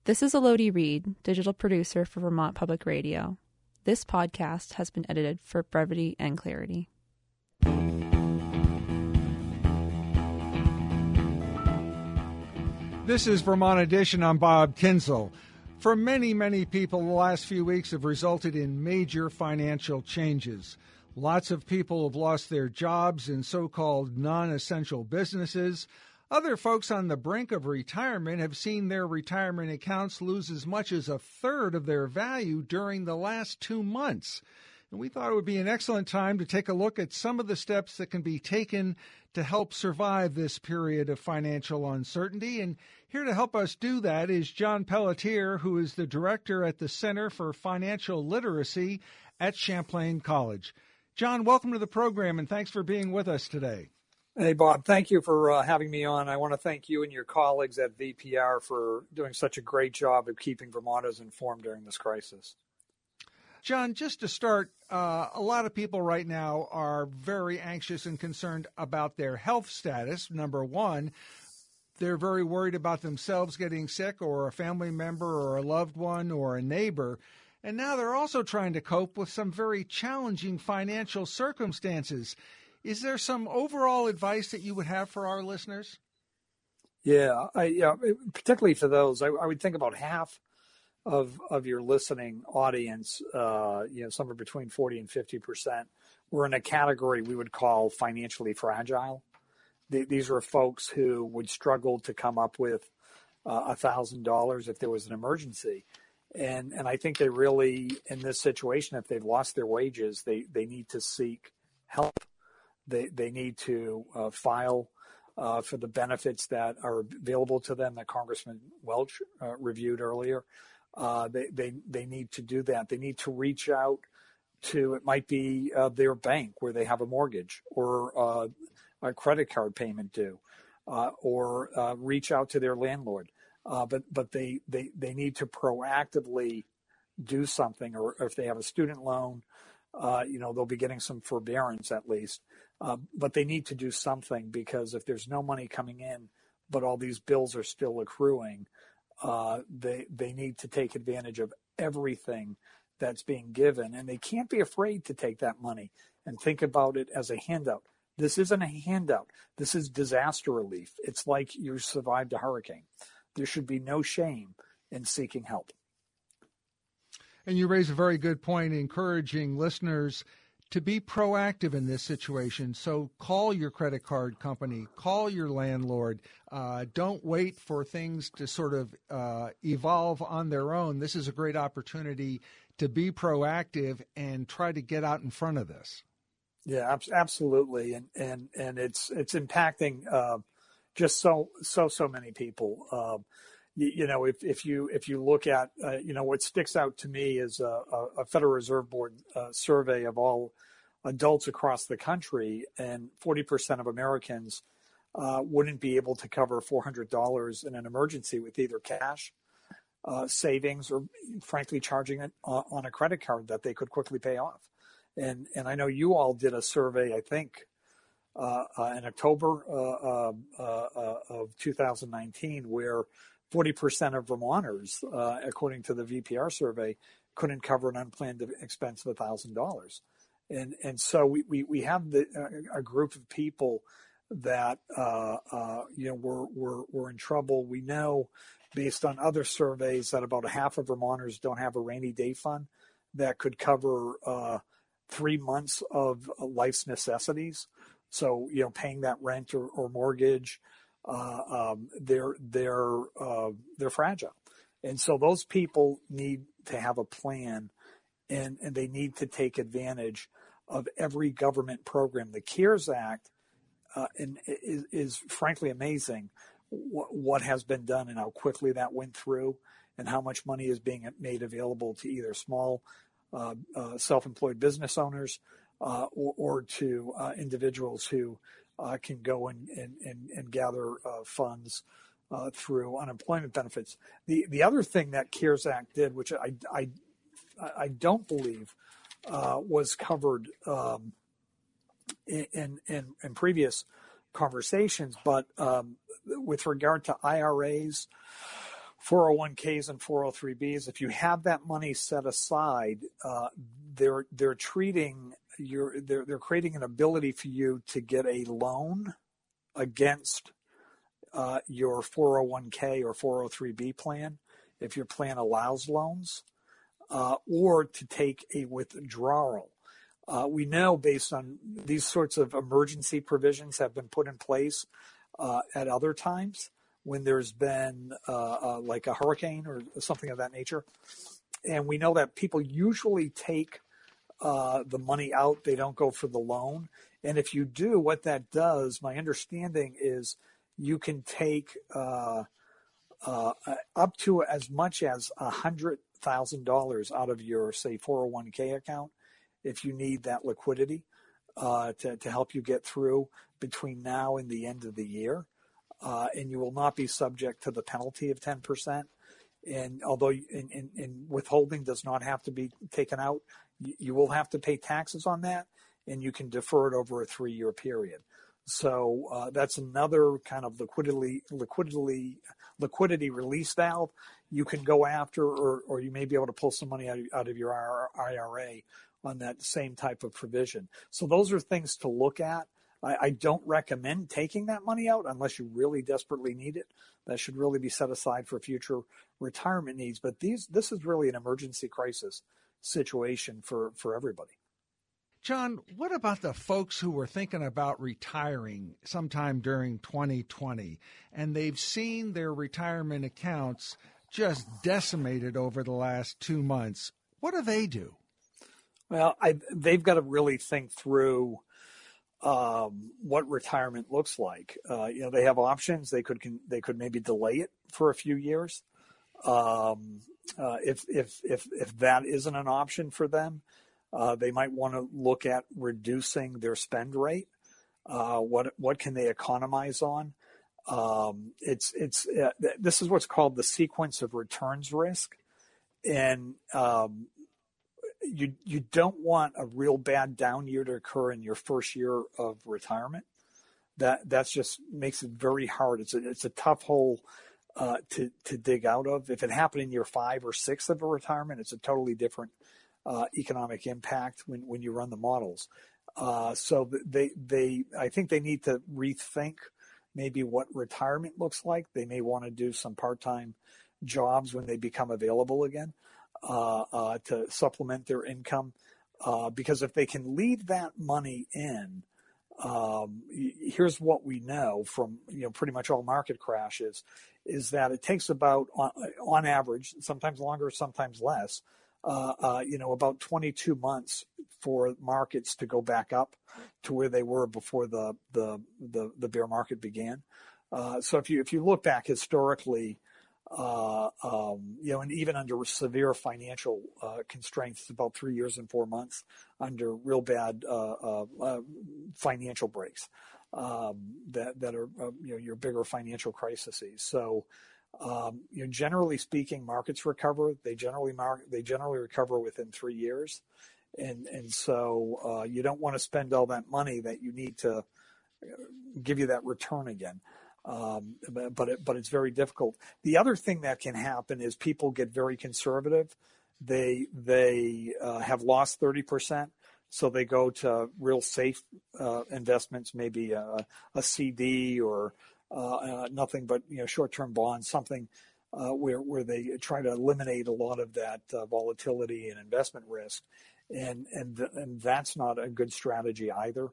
This is Elodie Reed, digital producer for Vermont Public Radio. This podcast has been edited for brevity and clarity. This is Vermont Edition. I'm Bob Kinzel. For many, many people, the last few weeks have resulted in major financial changes. Lots of people have lost their jobs in so-called non-essential businesses. Other folks on the brink of retirement have seen their retirement accounts lose as much as a third of their value during the last 2 months. And we thought it would be an excellent time to take a look at some of the steps that can be taken to help survive this period of financial uncertainty. And here to help us do that is John Pelletier, who is the director at the Center for Financial Literacy at Champlain College. John, welcome to the program, and thanks for being with us today. Hey, Bob, thank you for having me on. I want to thank you and your colleagues at VPR for doing such a great job of keeping Vermonters informed during this crisis. John, just to start, a lot of people right now are very anxious and concerned about their health status. Number one, they're very worried about themselves getting sick or a family member or a loved one or a neighbor. And now they're also trying to cope with some very challenging financial circumstances. Is there some overall advice that you would have for our listeners? Yeah, particularly for those, I would think about half of your listening audience, somewhere between 40 and 50%, were in a category we would call financially fragile. These are folks who would struggle to come up with $1,000 if there was an emergency. And I think they really, in this situation, if they've lost their wages, they need to seek help. They need to file for the benefits that are available to them that Congressman Welch reviewed earlier. They need to do that. They need to reach out to, it might be their bank where they have a mortgage or a credit card payment due, or reach out to their landlord. But they need to proactively do something, or if they have a student loan, they'll be getting some forbearance at least. But they need to do something, because if there's no money coming in, but all these bills are still accruing, they need to take advantage of everything that's being given. And they can't be afraid to take that money and think about it as a handout. This isn't a handout. This is disaster relief. It's like you survived a hurricane. There should be no shame in seeking help. And you raise a very good point, encouraging listeners to be proactive in this situation. So call your credit card company, call your landlord. Don't wait for things to sort of evolve on their own. This is a great opportunity to be proactive and try to get out in front of this. Yeah, absolutely. And it's impacting just so many people. If you look at, what sticks out to me is a Federal Reserve Board survey of all adults across the country, and 40% of Americans wouldn't be able to cover $400 in an emergency with either cash, savings, or frankly charging it on a credit card that they could quickly pay off. And I know you all did a survey, I think, in October of 2019, where 40% of Vermonters, according to the VPR survey, couldn't cover an unplanned expense of $1,000. And so we have a group of people that, were in trouble. We know, based on other surveys, that about a half of Vermonters don't have a rainy day fund that could cover 3 months of life's necessities. So, paying that rent or mortgage, they're fragile. And so those people need to have a plan, and they need to take advantage of every government program. The CARES Act is frankly amazing what has been done and how quickly that went through, and how much money is being made available to either small self-employed business owners or to individuals who can go and gather funds through unemployment benefits. The other thing that CARES Act did, which I don't believe was covered in previous conversations, but with regard to IRAs, 401ks and 403bs, if you have that money set aside, they're creating an ability for you to get a loan against your 401k or 403b plan, if your plan allows loans, or to take a withdrawal. We know, based on these sorts of emergency provisions have been put in place at other times when there's been like a hurricane or something of that nature. And we know that people usually take the money out. They don't go for the loan. And if you do, what that does, my understanding is you can take up to as much as $100,000 out of your, say, 401k account if you need that liquidity to help you get through between now and the end of the year. And you will not be subject to the penalty of 10%. And although withholding does not have to be taken out, you will have to pay taxes on that, and you can defer it over a 3-year period. So that's another kind of liquidity release valve you can go after, or you may be able to pull some money out of your IRA on that same type of provision. So those are things to look at. I don't recommend taking that money out unless you really desperately need it. That should really be set aside for future retirement needs. But this is really an emergency crisis situation for everybody. John, what about the folks who were thinking about retiring sometime during 2020 and they've seen their retirement accounts just decimated over the last 2 months? What do they do? Well, they've got to really think through what retirement looks like. They have options. They could maybe delay it for a few years. If that isn't an option for them, they might want to look at reducing their spend rate. What can they economize on? This is what's called the sequence of returns risk, and you don't want a real bad down year to occur in your first year of retirement. That's just makes it very hard. It's a tough hole to dig out of. If it happened in year 5 or 6 of a retirement, it's a totally different economic impact when you run the models. So I think they need to rethink maybe what retirement looks like. They may want to do some part-time jobs when they become available again to supplement their income. Because if they can leave that money in, here's what we know from pretty much all market crashes, is that it takes about on average, sometimes longer, sometimes less, about 22 months for markets to go back up to where they were before the bear market began. So if you look back historically, and even under severe financial constraints, it's about 3 years and 4 months under real bad financial breaks that are your bigger financial crises. So generally speaking, markets recover. They generally recover within 3 years, and so you don't want to spend all that money that you need to give you that return again. But it's very difficult. The other thing that can happen is people get very conservative. They have lost 30%, so they go to real safe investments, maybe a CD or nothing but short-term bonds, something where they try to eliminate a lot of that volatility and investment risk, and that's not a good strategy either.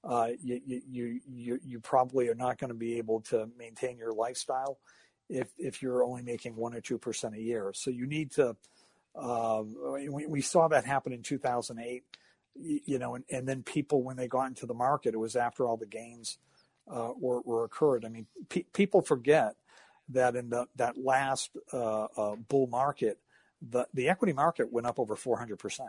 You probably are not going to be able to maintain your lifestyle if you're only making 1 or 2% a year. So you need to. We saw that happen in 2008, and then people, when they got into the market, it was after all the gains were occurred. I mean, people forget that in that last bull market, the equity market went up over 400%.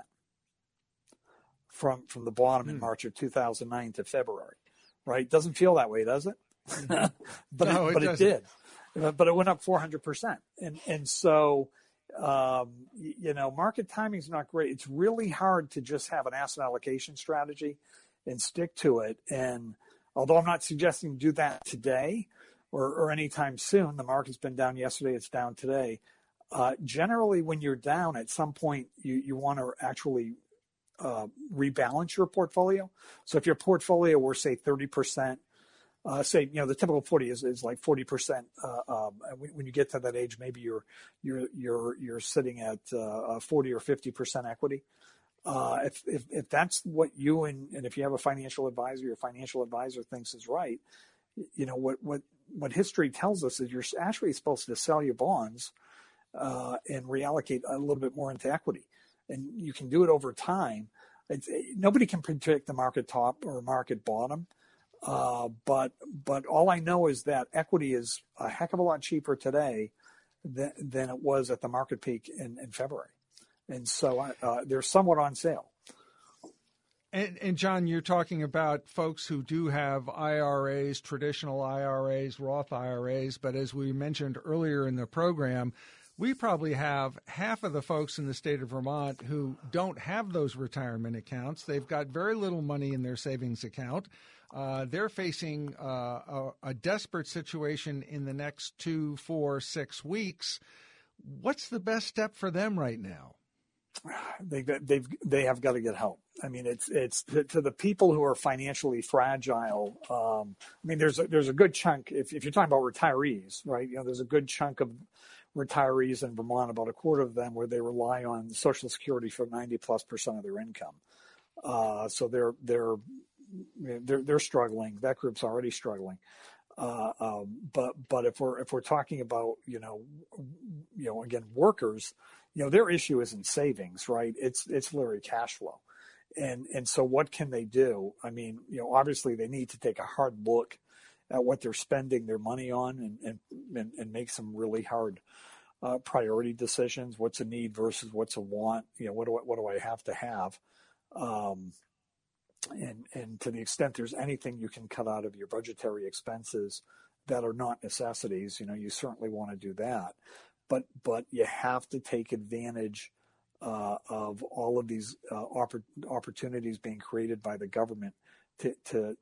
From the bottom in March of 2009 to February, right? Doesn't feel that way, does it? but it did. But it went up 400%, and so market timing is not great. It's really hard to just have an asset allocation strategy and stick to it. And although I'm not suggesting do that today, or anytime soon. The market's been down yesterday, it's down today. Generally, when you're down, at some point, you want to actually rebalance your portfolio. So if your portfolio were, say, 30%, say, the typical 40 is like 40%. When you get to that age, maybe you're sitting at 40 or 50% equity. If that's what you and if you have a financial advisor, your financial advisor thinks is right, what history tells us is you're actually supposed to sell your bonds and reallocate a little bit more into equity, and you can do it over time. Nobody can predict the market top or market bottom. But all I know is that equity is a heck of a lot cheaper today than it was at the market peak in February. And so they're somewhat on sale. And John, you're talking about folks who do have IRAs, traditional IRAs, Roth IRAs, but as we mentioned earlier in the program, we probably have half of the folks in the state of Vermont who don't have those retirement accounts. They've got very little money in their savings account. They're facing a desperate situation in the next 2, 4, 6 weeks. What's the best step for them right now? They have got to get help. I mean, it's to the people who are financially fragile. I mean, there's a good chunk. If you're talking about retirees, right? There's a good chunk of retirees in Vermont, about a quarter of them, where they rely on Social Security for 90+% of their income. So they're struggling. That group's already struggling. But if we're talking about again, workers, their issue isn't savings, right? It's literally cash flow, and so what can they do? I mean, obviously they need to take a hard look at what they're spending their money on and make some really hard priority decisions. What's a need versus what's a want? What do I have to have? And to the extent there's anything you can cut out of your budgetary expenses that are not necessities, you certainly want to do that. But you have to take advantage of all of these opportunities being created by the government to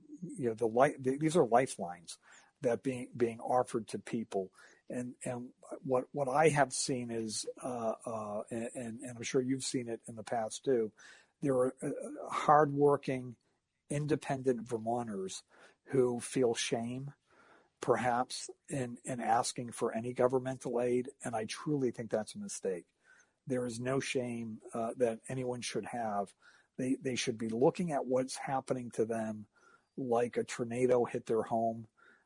these are lifelines that being offered to people. And what I have seen is, and I'm sure you've seen it in the past too, there are hardworking, independent Vermonters who feel shame, perhaps, in asking for any governmental aid, and I truly think that's a mistake. There is no shame that anyone should have. They should be looking at what's happening to them, like a tornado hit their home,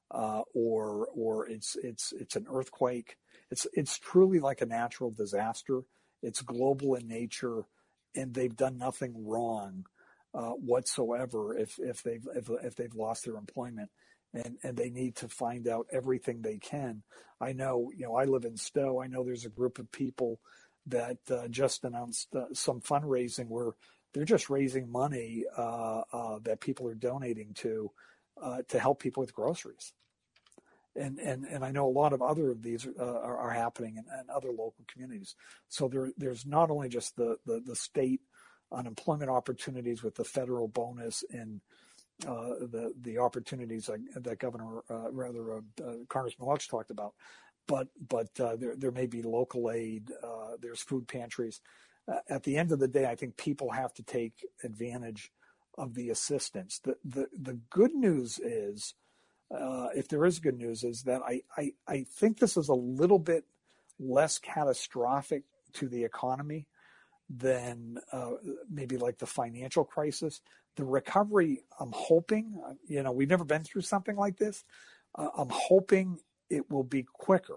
or it's an earthquake. It's truly like a natural disaster. It's global in nature, and they've done nothing wrong whatsoever if they've lost their employment, and they need to find out everything they can. I know, I live in Stowe. I know there's a group of people that just announced some fundraising where they're just raising money that people are donating to help people with groceries. And I know a lot of other of these are happening in other local communities. So there's not only just the state unemployment opportunities with the federal bonus and the opportunities that Congressman Welch talked about, but there may be local aid. There's food pantries. At the end of the day, I think people have to take advantage of the assistance. The good news is, if there is good news, is that I think this is a little bit less catastrophic to the economy than maybe like the financial crisis. The recovery, I'm hoping, we've never been through something like this. I'm hoping it will be quicker.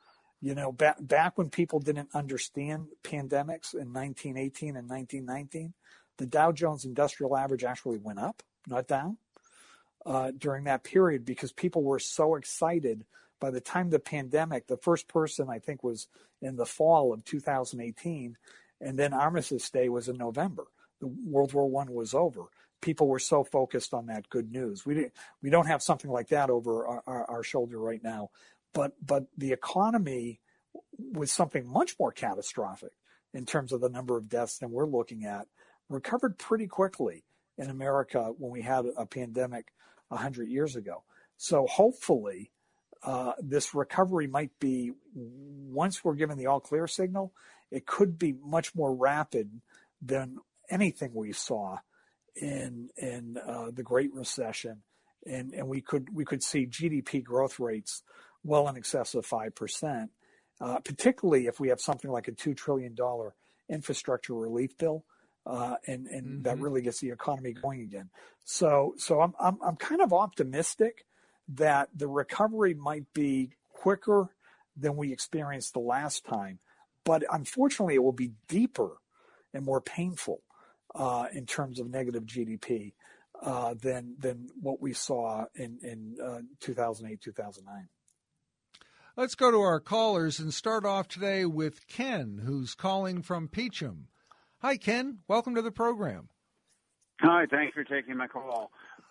Back when people didn't understand pandemics in 1918 and 1919, the Dow Jones Industrial Average actually went up, not down. During that period, because people were so excited. By the time the pandemic, the first person I think was in the fall of 2018, and then Armistice Day was in November. The World War I was over. People were so focused on that good news. We don't have something like that over our shoulder right now, but the economy was something much more catastrophic in terms of the number of deaths than we're looking at. Recovered pretty quickly in America when we had a pandemic 100 years ago. So hopefully this recovery might be, once we're given the all clear signal, it could be much more rapid than anything we saw in the Great Recession, and we could see GDP growth rates well in excess of 5%, particularly if we have something like a $2 trillion infrastructure relief bill, and that really gets the economy going again. So I'm kind of optimistic that the recovery might be quicker than we experienced the last time, but unfortunately it will be deeper and more painful in terms of negative GDP than what we saw in 2008, 2009. Let's go to our callers and start off today with Ken, who's calling from Peacham. Hi, Ken. Welcome to the program. Hi, thanks for taking my call.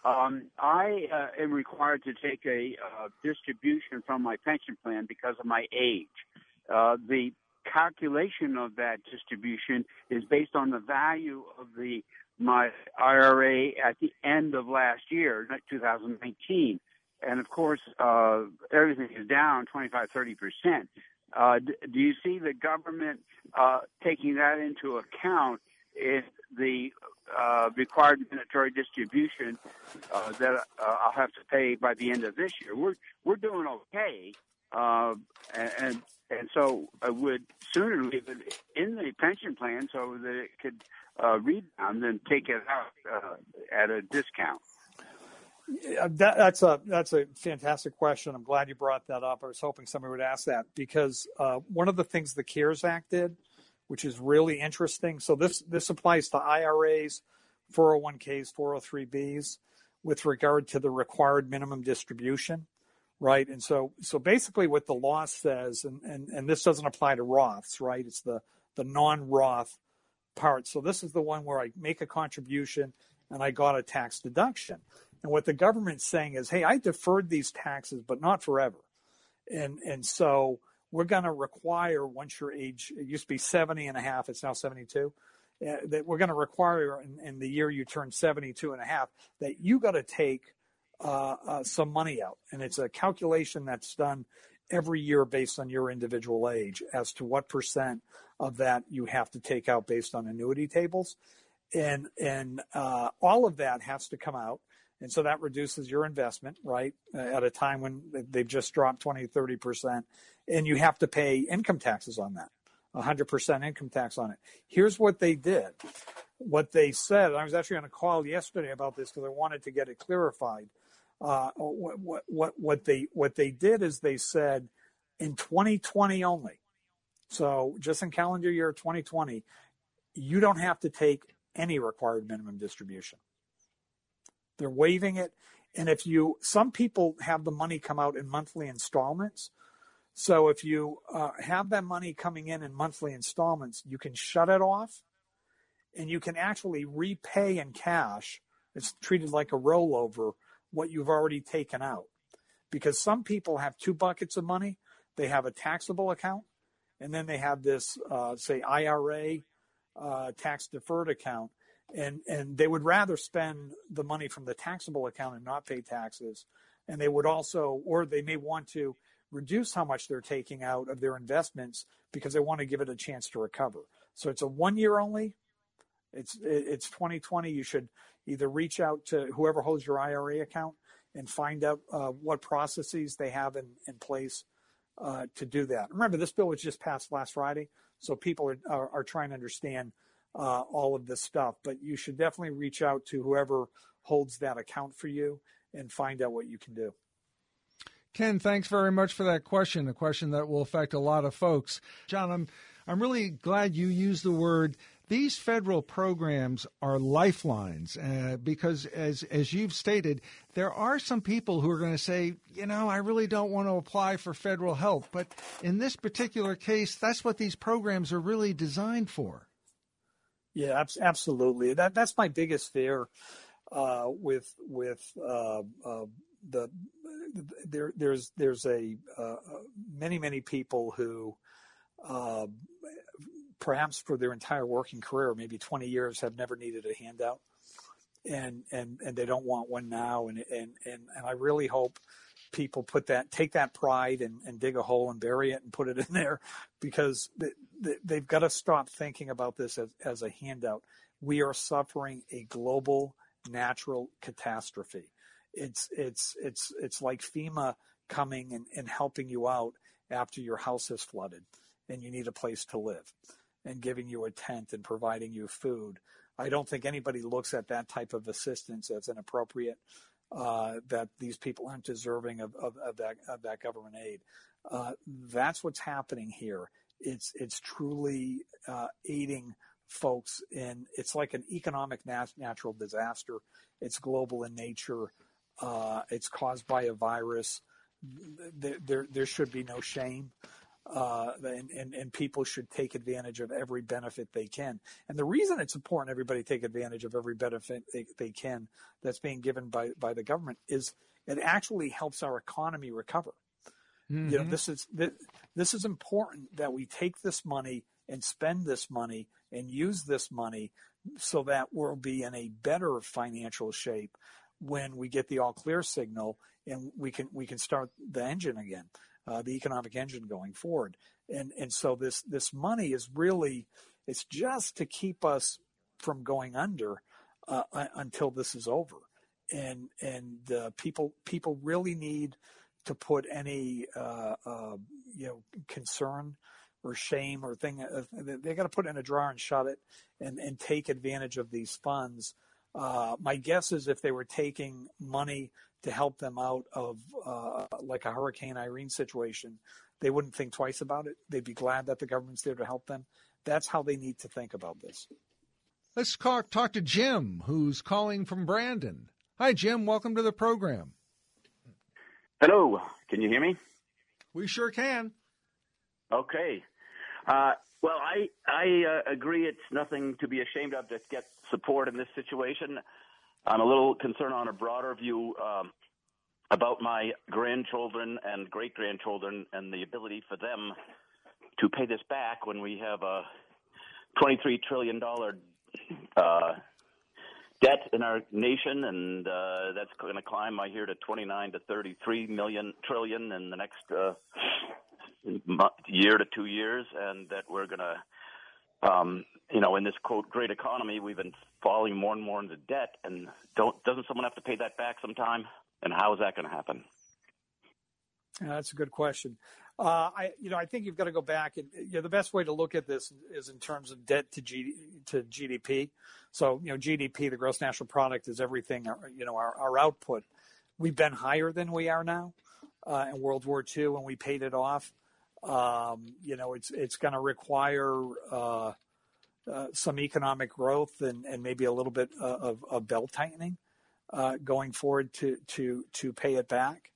I am required to take a distribution from my pension plan because of my age. The calculation of that distribution is based on the value of my IRA at the end of last year, 2019. And of course, everything is down 25-30%. Do you see the government taking that into account in the required mandatory distribution that I'll have to pay by the end of this year? We're doing okay, and so I would sooner leave it in the pension plan so that it could rebound than take it out at a discount. That's a fantastic question. I'm glad you brought that up. I was hoping somebody would ask that because one of the things the CARES Act did, which is really interesting. So this applies to IRAs, 401ks, 403bs, with regard to the required minimum distribution, right? And so basically what the law says, and this doesn't apply to Roths, right? It's the non-Roth part. So this is the one where I make a contribution and I got a tax deduction. And what the government's saying is, hey, I deferred these taxes, but not forever. And so we're going to require, once your age, it used to be 70 and a half, it's now 72, that we're going to require in the year you turn 72 and a half, that you got to take some money out. And it's a calculation that's done every year based on your individual age as to what percent of that you have to take out based on annuity tables. And all of that has to come out. And so that reduces your investment, right, at a time when they've just dropped 20, 30%. And you have to pay income taxes on that, 100% income tax on it. Here's what they did. What they said, I was actually on a call yesterday about this because I wanted to get it clarified. What they did is they said in 2020 only, so just in calendar year 2020, you don't have to take any required minimum distribution. They're waiving it. And some people have the money come out in monthly installments. So if you have that money coming in monthly installments, you can shut it off and you can actually repay in cash. It's treated like a rollover, what you've already taken out. Because some people have two buckets of money. They have a taxable account, and then they have this, say, IRA tax deferred account. And they would rather spend the money from the taxable account and not pay taxes. And they would also, or they may want to reduce how much they're taking out of their investments because they want to give it a chance to recover. So it's a 1 year only. It's 2020. You should either reach out to whoever holds your IRA account and find out what processes they have in place to do that. Remember, this bill was just passed last Friday, so people are trying to understand all of this stuff, but you should definitely reach out to whoever holds that account for you and find out what you can do. Ken, thanks very much for that question, a question that will affect a lot of folks. John, I'm really glad you used the word. These federal programs are lifelines because, as you've stated, there are some people who are going to say, I really don't want to apply for federal help. But in this particular case, that's what these programs are really designed for. Yeah, absolutely. That's my biggest fear with there's many people who perhaps for their entire working career, maybe 20 years, have never needed a handout, and they don't want one now. And I really hope people take that pride and dig a hole and bury it and put it in there, because they've got to stop thinking about this as a handout. We are suffering a global natural catastrophe. It's like FEMA coming and helping you out after your house is flooded and you need a place to live, and giving you a tent and providing you food. I don't think anybody looks at that type of assistance as inappropriate, that these people aren't deserving of that government aid. That's what's happening here. It's truly aiding folks in. It's like an economic natural disaster. It's global in nature. It's caused by a virus. There should be no shame. And people should take advantage of every benefit they can. And the reason it's important everybody take advantage of every benefit they can that's being given by the government is it actually helps our economy recover. Mm-hmm. You know, this is important, that we take this money and spend this money and use this money so that we'll be in a better financial shape when we get the all clear signal and we can start the engine again. The economic engine going forward. And so this money is really, it's just to keep us from going under until this is over. And people really need to put any, concern or shame or thing, they got to put it in a drawer and shut it and take advantage of these funds. My guess is if they were taking money to help them out of like a Hurricane Irene situation, they wouldn't think twice about it. They'd be glad that the government's there to help them. That's how they need to think about this. Let's talk to Jim, who's calling from Brandon. Hi, Jim. Welcome to the program. Hello. Can you hear me? We sure can. Okay. Well, I agree it's nothing to be ashamed of to get support in this situation. I'm a little concerned on a broader view about my grandchildren and great-grandchildren and the ability for them to pay this back when we have a $23 trillion debt in our nation, and that's going to climb, I hear, to 29 to 33 trillion in the next year to 2 years, and that we're going to in this, quote, great economy, we've been falling more and more into debt. And doesn't someone have to pay that back sometime? And how is that going to happen? Yeah, that's a good question. I think you've got to go back and the best way to look at this is in terms of debt to GDP. So, GDP, the gross national product, is everything, our output. We've been higher than we are now in World War II when we paid it off. It's going to require some economic growth and maybe a little bit of belt tightening going forward to pay it back.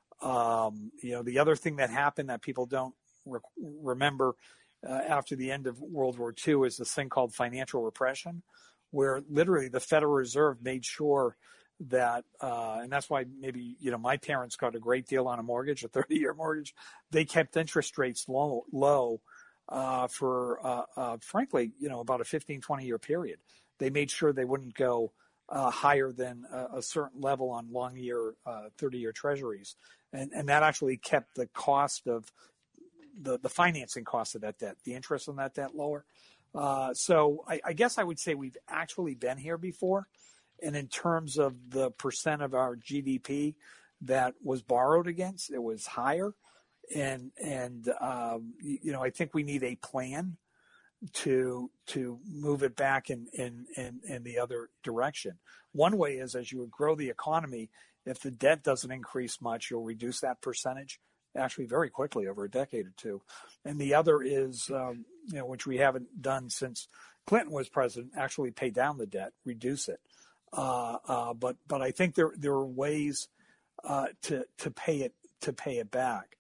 The other thing that happened that people don't remember after the end of World War II is this thing called financial repression, where literally the Federal Reserve made sure that, and that's why maybe, my parents got a great deal on a mortgage, a 30-year mortgage. They kept interest rates low for, frankly, about a 15, 20-year period. They made sure they wouldn't go higher than a certain level on long-year, 30-year treasuries. And that actually kept the cost of the financing cost of that debt, the interest on that debt, lower. So I guess I would say we've actually been here before. And in terms of the percent of our GDP that was borrowed against, it was higher. And I think we need a plan to move it back in the other direction. One way is, as you grow the economy, if the debt doesn't increase much, you'll reduce that percentage actually very quickly over a decade or two. And the other is, which we haven't done since Clinton was president, actually pay down the debt, reduce it. But I think there are ways to pay it back.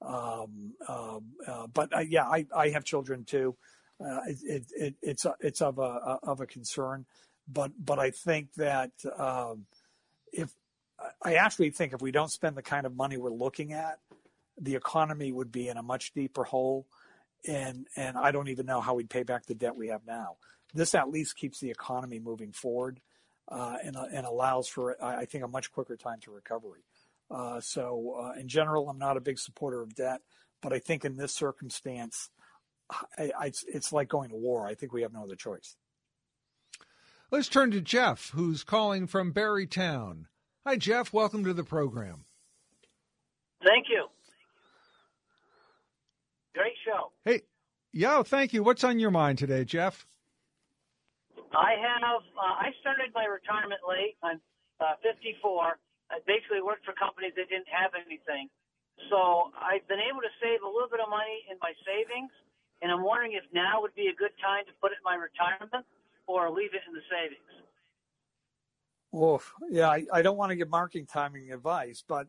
But I have children too. It's of a concern, but I think that if we don't spend the kind of money we're looking at, the economy would be in a much deeper hole, and I don't even know how we'd pay back the debt we have now. This at least keeps the economy moving forward, and allows for, I think, a much quicker time to recovery. So in general, I'm not a big supporter of debt, but I think in this circumstance, it's like going to war. I think we have no other choice. Let's turn to Jeff, who's calling from Barrytown. Hi, Jeff. Welcome to the program. Thank you. Great show. Hey, thank you. What's on your mind today, Jeff? I started my retirement late. I'm 54. I basically worked for companies that didn't have anything. So I've been able to save a little bit of money in my savings, and I'm wondering if now would be a good time to put it in my retirement or leave it in the savings. Well, yeah, I don't want to give market timing advice, but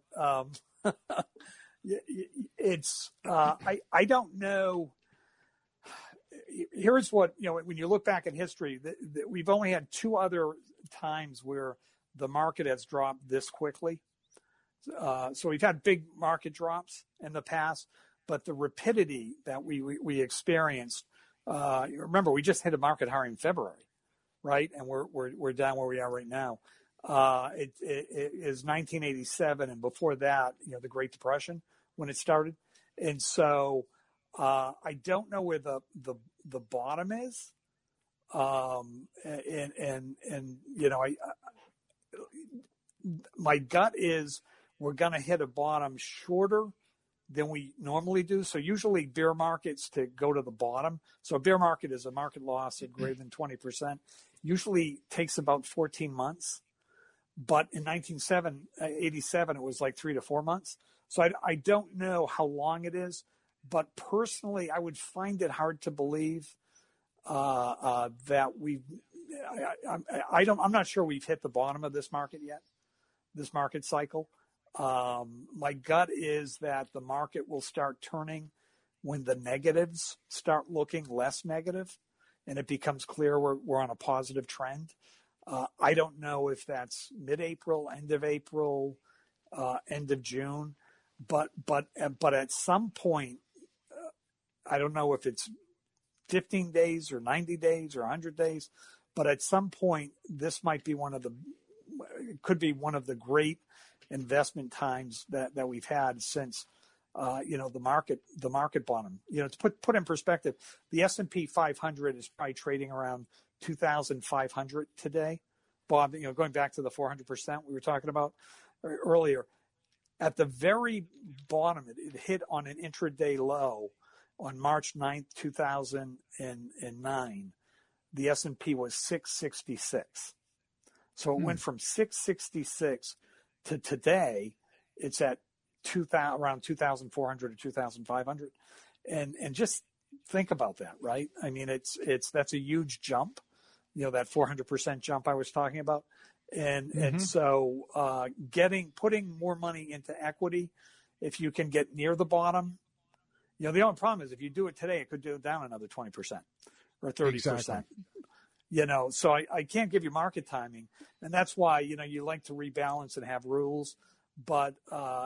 it's I don't know. Here's what, when you look back at history, we've only had two other times where the market has dropped this quickly. So we've had big market drops in the past, but the rapidity that we experienced, remember, we just hit a market high in February, right? And we're down where we are right now. It is 1987, and before that, the Great Depression when it started. And so I don't know where the bottom is. My gut is we're going to hit a bottom shorter than we normally do. So usually bear markets to go to the bottom. So a bear market is a market loss of greater than 20%. Usually takes about 14 months. But in 1987, it was like 3 to 4 months. So I don't know how long it is. But personally, I would find it hard to believe that I'm not sure we've hit the bottom of this market yet, this market cycle. My gut is that the market will start turning when the negatives start looking less negative and it becomes clear we're on a positive trend. I don't know if that's mid-April, end of April, end of June, but at some point, I don't know if it's 15 days or 90 days or 100 days, but at some point, this might be could be one of the great investment times that we've had since, the market bottom. To put in perspective, the S&P 500 is probably trading around 2,500 today. Bob, going back to the 400% we were talking about earlier, at the very bottom, it hit on an intraday low on March 9th, 2009. The S&P was 666. So it went from 666 to today, it's at around 2,400 or 2,500. And just think about that, right? I mean, that's a huge jump, that 400% jump I was talking about. And so putting more money into equity, if you can get near the bottom, the only problem is if you do it today, it could go down another 20% or 30%. Exactly. So I can't give you market timing, and that's why you like to rebalance and have rules, but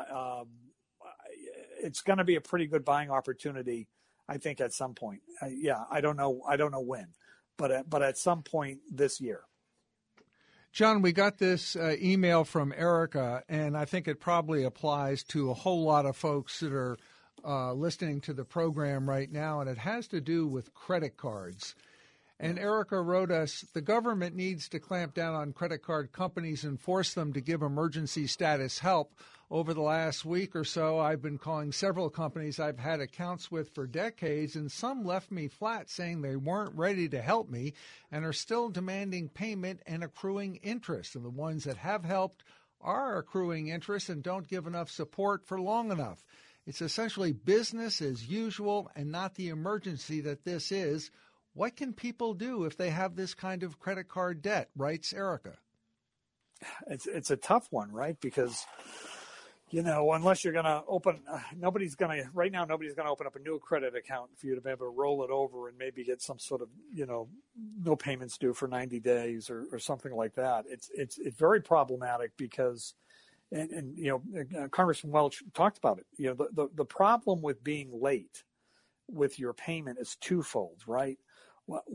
it's going to be a pretty good buying opportunity, I think, at some point. I don't know when, but at some point this year. John, we got this email from Erica, and I think it probably applies to a whole lot of folks that are listening to the program right now, and it has to do with credit cards. And Erica wrote us, the government needs to clamp down on credit card companies and force them to give emergency status help. Over the last week or so, I've been calling several companies I've had accounts with for decades, and some left me flat saying they weren't ready to help me and are still demanding payment and accruing interest. And the ones that have helped are accruing interest and don't give enough support for long enough. It's essentially business as usual and not the emergency that this is. What can people do if they have this kind of credit card debt, writes Erica? It's a tough one, right? Because, unless you're going to nobody's going to open up a new credit account for you to be able to roll it over and maybe get some sort of, no payments due for 90 days or something like that. It's very problematic because, and Congressman Welch talked about it. The problem with being late with your payment is twofold, right?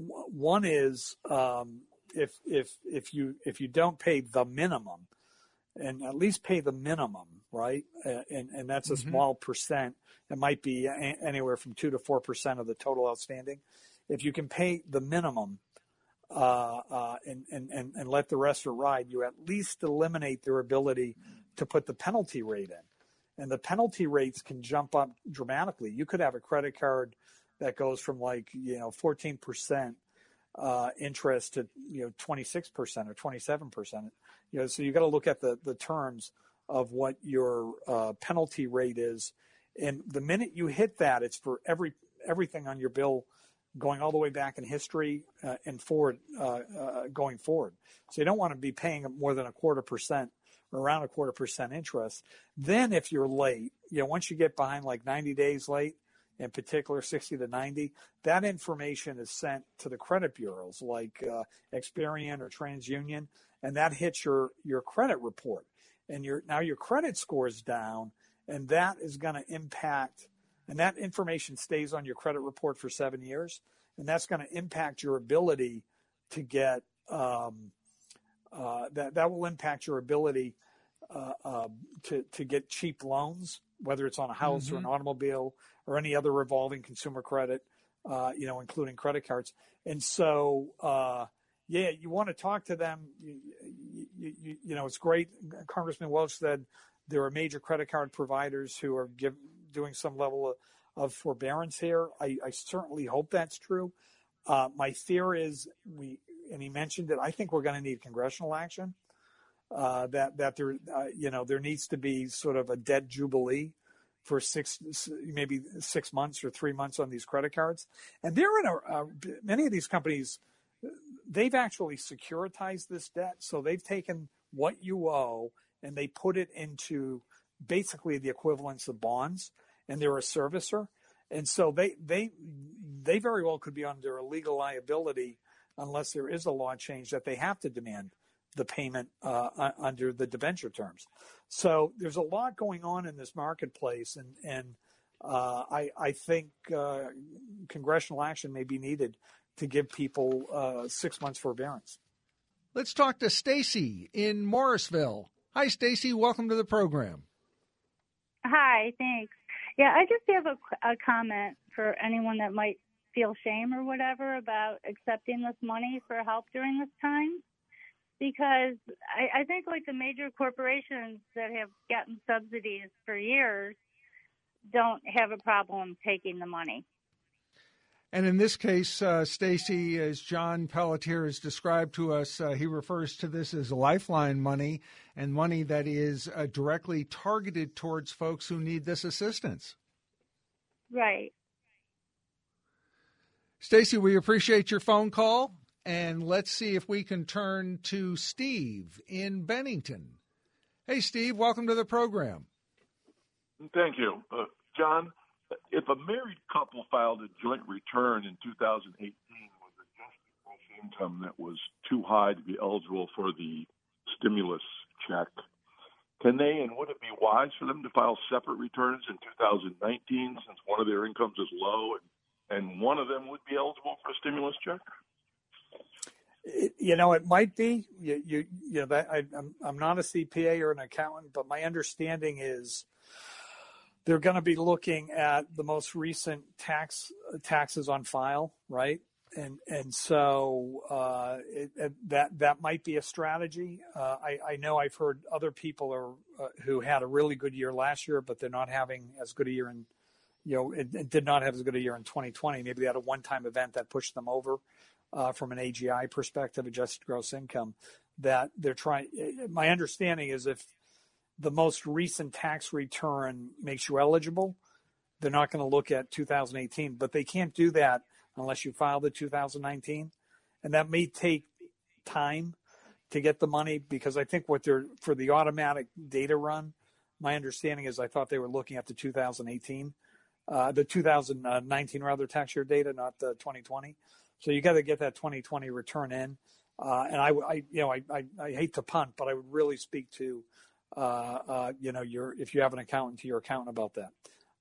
One is if you don't pay the minimum, and at least pay the minimum, right? And that's a small percent. It might be anywhere from 2 to 4% of the total outstanding. If you can pay the minimum and let the rest ride, you at least eliminate their ability to put the penalty rate in. And the penalty rates can jump up dramatically. You could have a credit card that goes from 14% interest to 26% or 27%. So you got to look at the terms of what your penalty rate is, and the minute you hit that, it's for everything on your bill, going all the way back in history and forward, going forward. So you don't want to be paying more than 0.25% or around 0.25% interest. Then if you're late, once you get behind 90 days late, in particular 60 to 90, that information is sent to the credit bureaus like Experian or TransUnion, and that hits your credit report. And now your credit score is down, and that is going to impact, and that information stays on your credit report for 7 years, and that's going to impact your ability to get that will impact your ability to get cheap loans, whether it's on a house or an automobile or any other revolving consumer credit, including credit cards. And so, you want to talk to them. It's great. Congressman Welch said there are major credit card providers who are doing some level of forbearance here. I certainly hope that's true. My fear is and he mentioned it, I think we're going to need congressional action. That there needs to be sort of a debt jubilee for maybe 6 months or 3 months on these credit cards. And they're in many of these companies, they've actually securitized this debt. So they've taken what you owe and they put it into basically the equivalence of bonds, and they're a servicer. And so they very well could be under a legal liability unless there is a law change that they have to demand the payment under the debenture terms. So there's a lot going on in this marketplace, and I think congressional action may be needed to give people 6 months forbearance. Let's talk to Stacy in Morrisville. Hi, Stacy. Welcome to the program. Hi, thanks. Yeah, I just have a comment for anyone that might feel shame or whatever about accepting this money for help during this time. Because I think like the major corporations that have gotten subsidies for years don't have a problem taking the money. And in this case, Stacy, as John Pelletier has described to us, he refers to this as lifeline money and money that is directly targeted towards folks who need this assistance. Right. Stacy, we appreciate your phone call. And let's see if we can turn to Steve in Bennington. Hey, Steve, welcome to the program. Thank you. John, if a married couple filed a joint return in 2018 with adjusted gross income that was too high to be eligible for the stimulus check, can they and would it be wise for them to file separate returns in 2019 since one of their incomes is low and one of them would be eligible for a stimulus check? It might be. I'm not a CPA or an accountant, but my understanding is they're going to be looking at the most recent taxes on file, right? And so that might be a strategy. I know I've heard other people who had a really good year last year, but they're not having as good a year in. It did not have as good a year in 2020. Maybe they had a one-time event that pushed them over. From an AGI perspective, adjusted gross income, that they're trying. My understanding is if the most recent tax return makes you eligible, they're not going to look at 2018, but they can't do that unless you file the 2019. And that may take time to get the money because I think for the automatic data run, my understanding is I thought they were looking at the 2019 tax year data, not the 2020. So you got to get that 2020 return in, and I hate to punt, but I would really speak to, if you have an accountant, to your accountant about that.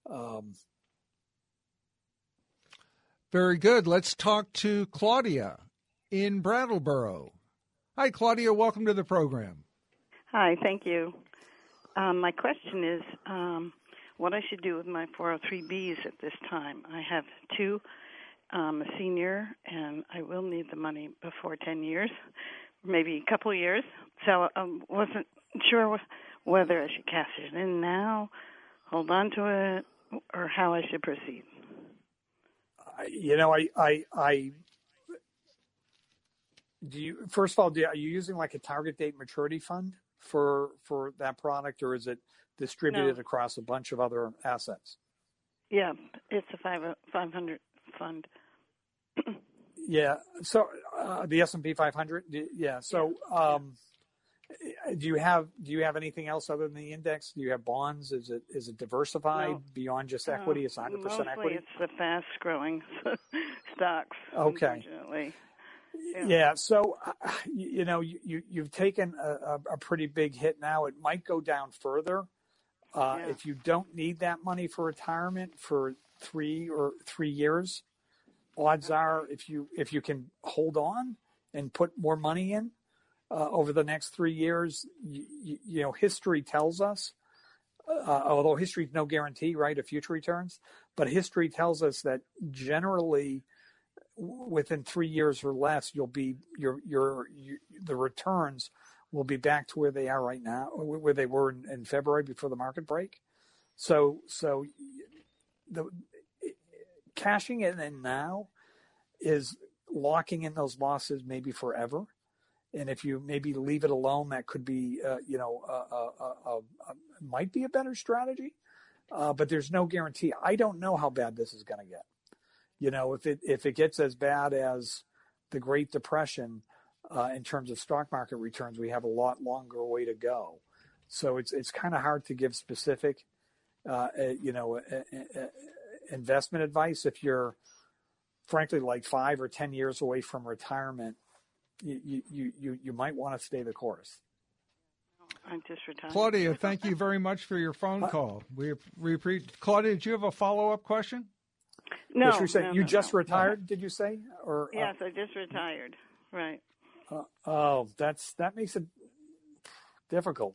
Very good. Let's talk to Claudia in Brattleboro. Hi, Claudia. Welcome to the program. Hi, thank you. My question is what I should do with my 403Bs at this time. I have two. I'm a senior, and I will need the money before 10 years, maybe a couple of years. So I wasn't sure whether I should cash it in now, hold on to it, or how I should proceed. First of all, are you using like a target date maturity fund for that product, or is it distributed across a bunch of other assets? Yeah, it's a 500 fund. Yeah. So the S&P 500. Yeah. So do you have anything else other than the index? Do you have bonds? Is it diversified beyond just equity? It's 100% mostly equity. It's the fast growing stocks. Okay. Unfortunately. Yeah. So you've taken a pretty big hit now. It might go down further. If you don't need that money for retirement for 3 years, odds are if you can hold on and put more money in over the next 3 years, history tells us, although history is no guarantee, right, of future returns, but history tells us that generally within 3 years or less, you'll be the returns will be back to where they are right now, where they were in February before the market break. So the cashing it in now is locking in those losses maybe forever. And if you maybe leave it alone, that could be, might be a better strategy. But there's no guarantee. I don't know how bad this is going to get. If it gets as bad as the Great Depression in terms of stock market returns, we have a lot longer way to go. So it's kind of hard to give specific, investment advice. If you're frankly like 5 or 10 years away from retirement, you might want to stay the course. I'm just retired. Claudia, thank you very much for your phone call. We appreciate. Claudia, did you have a follow-up question? No. Yes, you're saying you just retired, did you say? Or yes, I just retired. Right. That makes it difficult.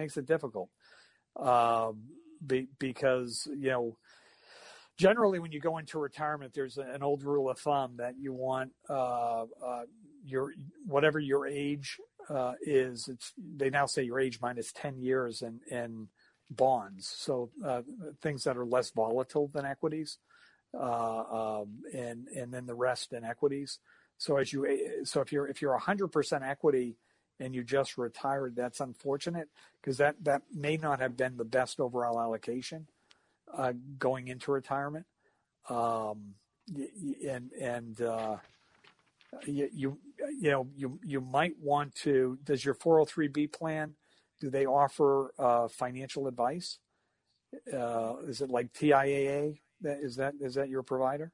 Because generally when you go into retirement, there's an old rule of thumb that you want whatever your age is. They now say your age minus 10 years in bonds. So things that are less volatile than equities, and then the rest in equities. So if you're 100% equity and you just retired, that's unfortunate because that may not have been the best overall allocation going into retirement. You might want to. Does your 403B plan? Do they offer financial advice? Is it like TIAA? Is that your provider?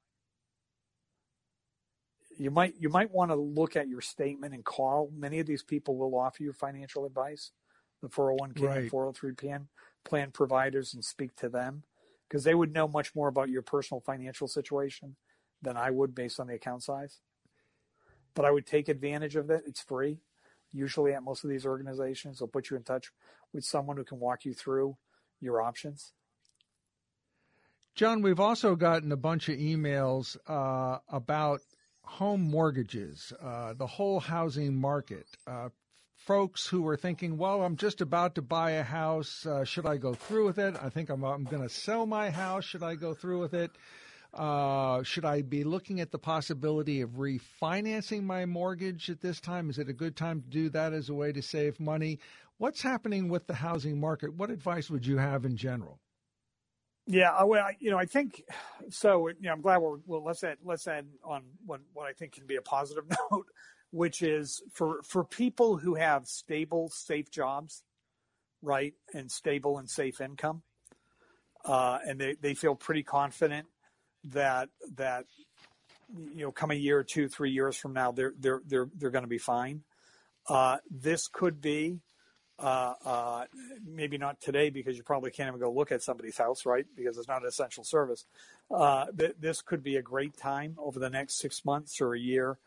You might want to look at your statement and call. Many of these people will offer you financial advice, the 401k and 403 plan providers, and speak to them because they would know much more about your personal financial situation than I would based on the account size. But I would take advantage of it. It's free. Usually at most of these organizations, they'll put you in touch with someone who can walk you through your options. John, we've also gotten a bunch of emails about home mortgages, the whole housing market. Folks who are thinking, well, I'm just about to buy a house. Should I go through with it? I think I'm going to sell my house. Should I go through with it? Should I be looking at the possibility of refinancing my mortgage at this time? Is it a good time to do that as a way to save money? What's happening with the housing market? What advice would you have in general? Yeah, well, I think so. I'm glad let's end on what I think can be a positive note, which is for people who have stable, safe jobs, right, and stable and safe income, and they feel pretty confident that come a year, 2, 3 years from now, they're going to be fine. This could be. Maybe not today because you probably can't even go look at somebody's house, right? Because it's not an essential service. This could be a great time over the next 6 months or a year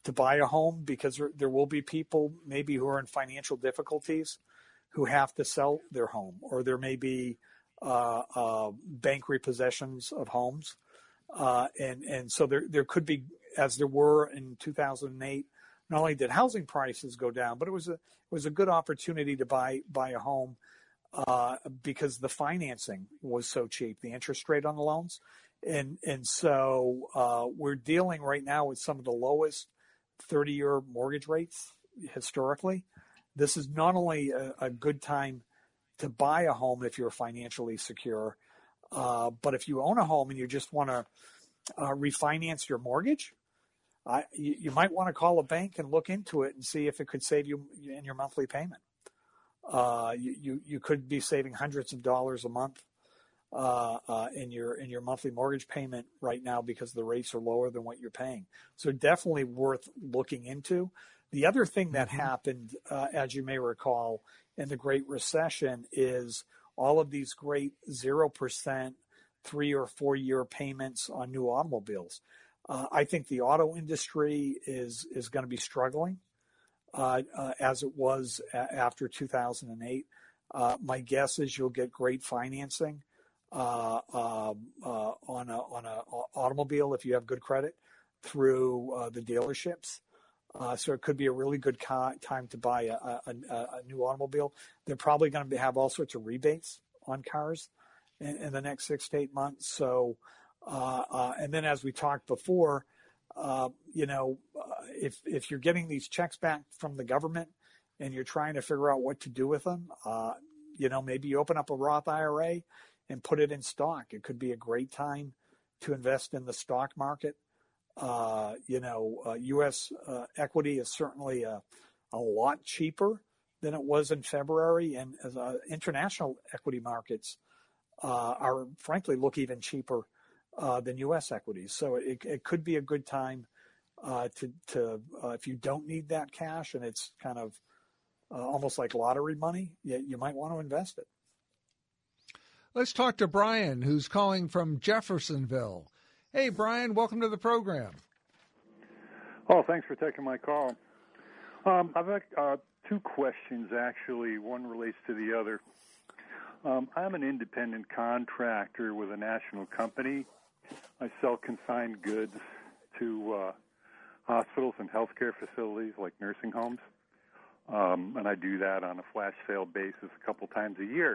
to buy a home, because there will be people maybe who are in financial difficulties who have to sell their home, or there may be bank repossessions of homes. And so there could be, as there were in 2008, not only did housing prices go down, but it was a good opportunity to buy a home because the financing was so cheap, the interest rate on the loans. And so we're dealing right now with some of the lowest 30-year mortgage rates historically. This is not only a good time to buy a home if you're financially secure, but if you own a home and you just want to refinance your mortgage, you might want to call a bank and look into it and see if it could save you in your monthly payment. You could be saving hundreds of dollars a month in your monthly mortgage payment right now because the rates are lower than what you're paying. So definitely worth looking into. The other thing that happened, as you may recall, in the Great Recession is all of these great 0% 3 or 4 year payments on new automobiles. I think the auto industry is going to be struggling as it was after 2008. My guess is you'll get great financing on an automobile if you have good credit through the dealerships. So it could be a really good time to buy a new automobile. They're probably going to have all sorts of rebates on cars in the next 6 to 8 months. So, and then as we talked before, if you're getting these checks back from the government and you're trying to figure out what to do with them, maybe you open up a Roth IRA and put it in stock. It could be a great time to invest in the stock market. U.S. equity is certainly a lot cheaper than it was in February, and international equity markets are frankly look even cheaper than U.S. equities. So it could be a good time to if you don't need that cash and it's kind of almost like lottery money, you might want to invest it. Let's talk to Brian, who's calling from Jeffersonville. Hey, Brian, welcome to the program. Oh, thanks for taking my call. I've got 2 questions, actually. One relates to the other. I'm an independent contractor with a national company. I sell consigned goods to hospitals and healthcare facilities like nursing homes, and I do that on a flash sale basis a couple times a year.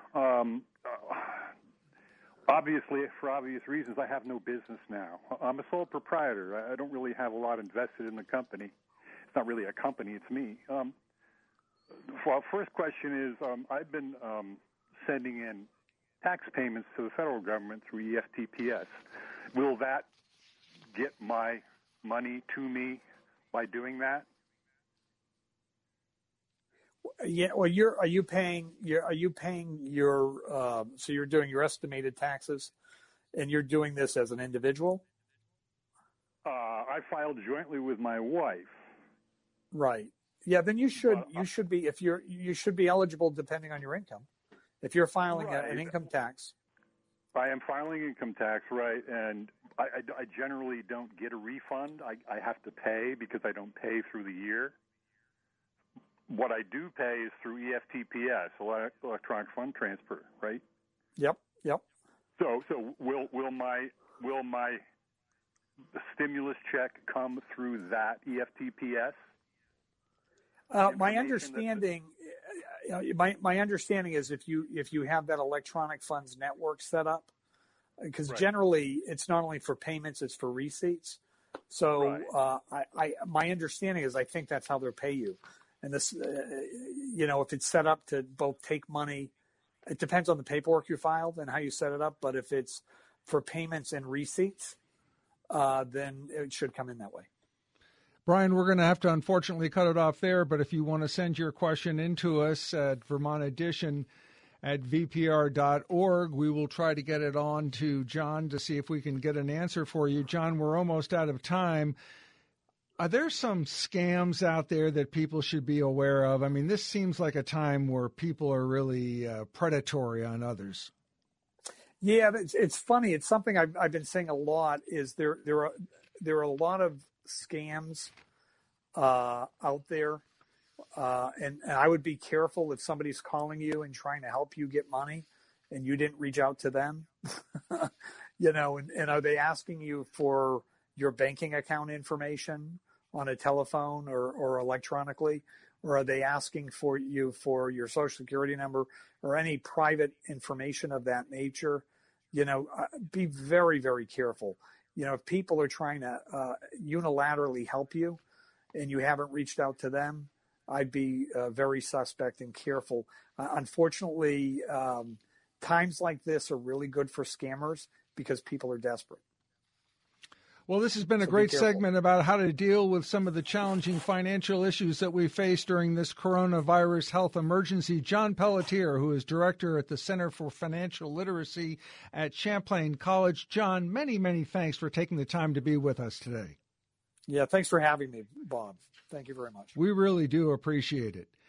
Obviously, for obvious reasons, I have no business now. I'm a sole proprietor. I don't really have a lot invested in the company. It's not really a company, it's me. Well, first question is, I've been sending in tax payments to the federal government through EFTPS. Will that get my money to me by doing that? Yeah, well, are you paying your so you're doing your estimated taxes, and you're doing this as an individual? I filed jointly with my wife. Right. Yeah. Then you should be you should be eligible depending on your income. If you're filing an income tax. I am filing income tax, right, and I generally don't get a refund. I have to pay because I don't pay through the year. What I do pay is through EFTPS, electronic fund transfer, right? Yep. So will my stimulus check come through that EFTPS? My understanding is if you have that electronic funds network set up, because generally it's not only for payments, it's for receipts. So my understanding is I think that's how they'll pay you. And this, if it's set up to both take money, it depends on the paperwork you filed and how you set it up. But if it's for payments and receipts, then it should come in that way. Brian, we're going to have to unfortunately cut it off there. But if you want to send your question in to us at Vermont Edition at VPR.org, we will try to get it on to John to see if we can get an answer for you. John, we're almost out of time. Are there some scams out there that people should be aware of? I mean, this seems like a time where people are really predatory on others. Yeah, it's funny. It's something I've been saying a lot. Is there are a lot of scams out there. And I would be careful if somebody's calling you and trying to help you get money and you didn't reach out to them. And are they asking you for your banking account information on a telephone or electronically? Or are they asking for you for your social security number or any private information of that nature? Be very, very careful. If people are trying to unilaterally help you and you haven't reached out to them, I'd be very suspect and careful. Unfortunately, times like this are really good for scammers because people are desperate. Well, this has been a great segment about how to deal with some of the challenging financial issues that we face during this coronavirus health emergency. John Pelletier, who is director at the Center for Financial Literacy at Champlain College. John, many, many thanks for taking the time to be with us today. Yeah, thanks for having me, Bob. Thank you very much. We really do appreciate it.